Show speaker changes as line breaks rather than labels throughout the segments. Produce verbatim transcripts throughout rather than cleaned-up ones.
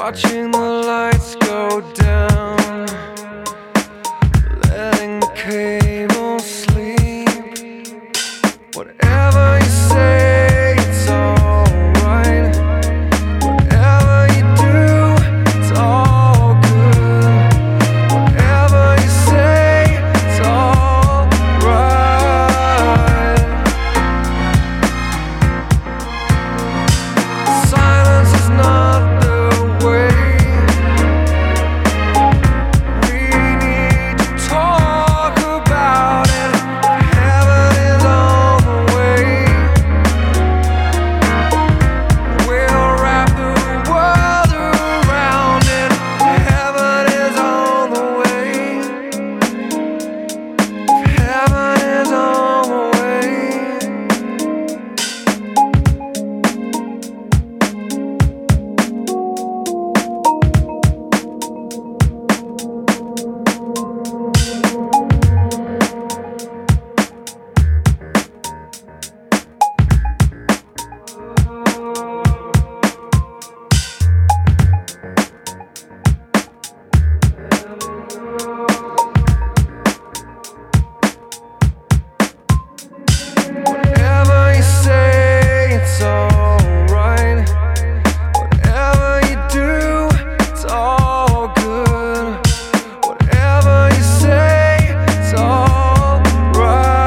watching the lights go down, letting the cable sleep. Whatever you say, it's alright. Whatever you do, it's all good. Whatever you say, it's alright. Silence is not the way. We need to talk about it. Heaven is on the way. We'll wrap the world around it. Heaven is on the way. Heaven is on the way. Whatever you say, it's alright. Whatever you do, it's all good. Whatever you say, it's alright.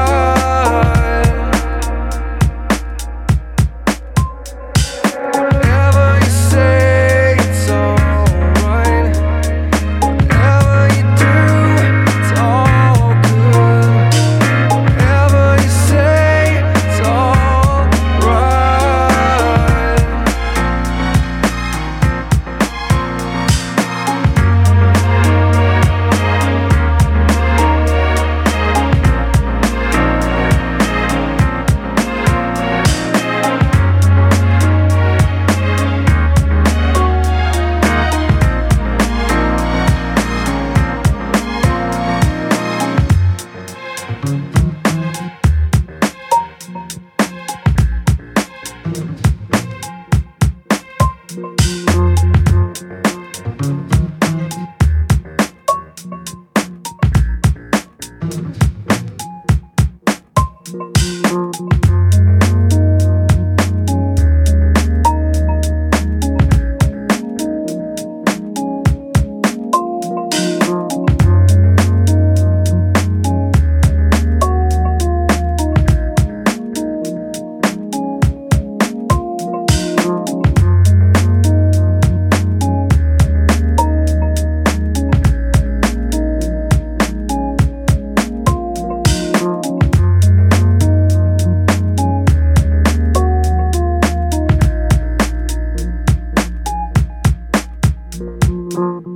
Whatever you say, it's alright. Whatever you do, it's all good. Whatever you say, it's alright.
Thank you.